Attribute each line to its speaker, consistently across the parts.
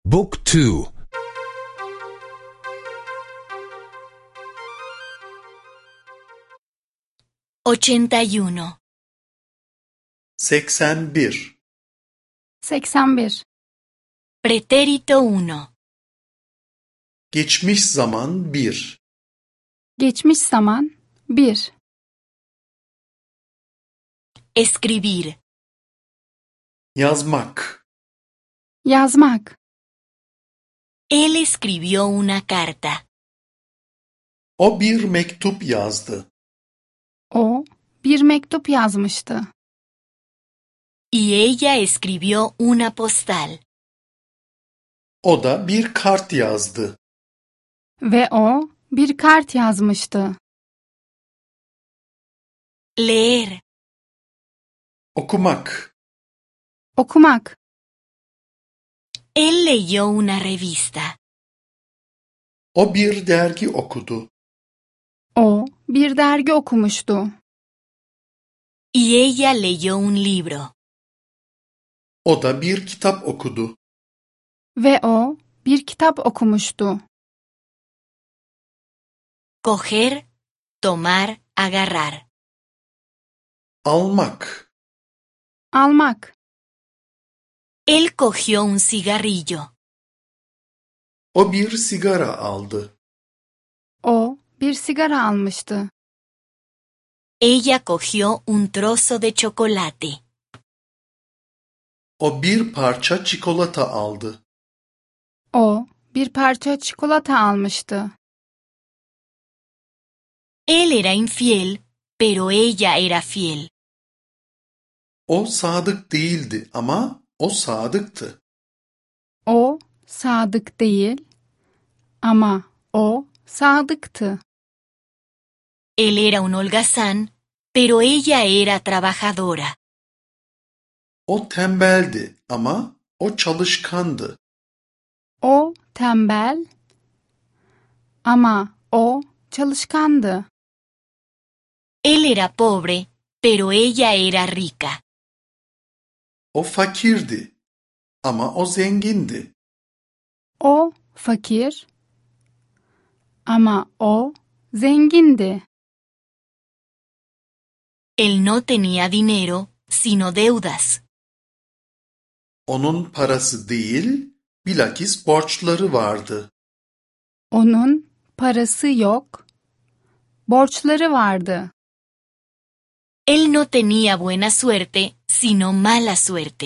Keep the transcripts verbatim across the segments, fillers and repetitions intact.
Speaker 1: Book two.
Speaker 2: ochenta y uno.
Speaker 3: seksen bir.
Speaker 4: seksen bir.
Speaker 2: Pretérito uno.
Speaker 3: Geçmiş zaman bir.
Speaker 4: Geçmiş zaman bir.
Speaker 2: Escribir.
Speaker 3: Yazmak.
Speaker 4: Yazmak.
Speaker 2: Él escribió una carta.
Speaker 3: O bir mektup yazdı.
Speaker 4: O bir mektup yazmıştı.
Speaker 2: Y ella escribió una postal.
Speaker 3: O da bir kart yazdı.
Speaker 4: Ve o bir kart yazmıştı.
Speaker 2: Leer.
Speaker 3: Okumak.
Speaker 4: Okumak.
Speaker 2: Él leyó una revista.
Speaker 3: O bir dergi okudu.
Speaker 4: O bir dergi okumuştu.
Speaker 2: Y ella leyó un libro.
Speaker 3: O da bir kitap okudu.
Speaker 4: Ve o bir kitap okumuştu.
Speaker 2: Coger, tomar, agarrar.
Speaker 3: Almak.
Speaker 4: Almak.
Speaker 2: Él cogió un cigarrillo.
Speaker 3: O bir sigara aldı.
Speaker 4: O bir sigara almıştı.
Speaker 2: Ella cogió un trozo de chocolate.
Speaker 3: O bir parça çikolata aldı.
Speaker 4: O bir parça çikolata almıştı.
Speaker 2: Él era infiel, pero ella era fiel.
Speaker 3: O sadık değildi ama o sadıktı.
Speaker 4: O sadık değil ama o sadıktı.
Speaker 2: Él era un holgazán, pero ella era trabajadora.
Speaker 3: O tembeldi ama o çalışkandı.
Speaker 4: O tembel ama o çalışkandı.
Speaker 2: Él era pobre, pero ella era rica.
Speaker 3: O fakirdi ama o zengindi.
Speaker 4: O fakir ama o zengindi.
Speaker 2: Él no tenía dinero, sino deudas.
Speaker 3: Onun parası değil, bilakis borçları vardı.
Speaker 4: Onun parası yok, borçları vardı.
Speaker 2: Él no tenía buena suerte, sino mala suerte.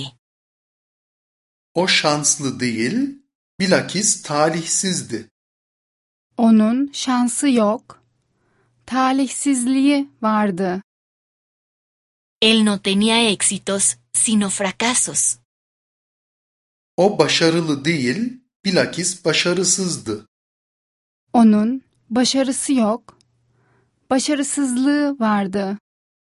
Speaker 3: O şanslı değil, bilakis talihsizdi.
Speaker 4: Onun şansı yok, talihsizliği vardı.
Speaker 2: Él no tenía éxitos, sino fracasos.
Speaker 3: O başarılı değil, bilakis başarısızdı.
Speaker 4: Onun başarısı yok, başarısızlığı vardı.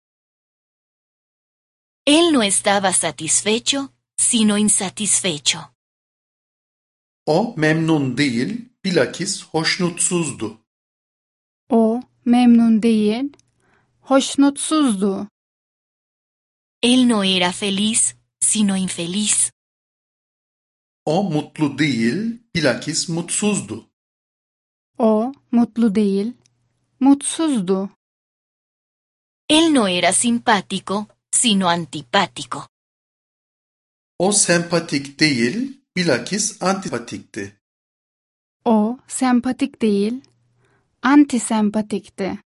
Speaker 2: Él no estaba satisfecho, sino insatisfecho.
Speaker 3: O memnun değil, bilakis hoşnutsuzdu.
Speaker 4: O memnun değil, hoşnutsuzdu.
Speaker 2: Él no era feliz, sino infeliz.
Speaker 3: O mutlu değil, bilakis mutsuzdu.
Speaker 4: O mutlu değil, mutsuzdu.
Speaker 2: Él no era simpático, sino antipático.
Speaker 3: O sempatik değil, bilakis antipatikti.
Speaker 4: O sempatik değil, antisempatikti.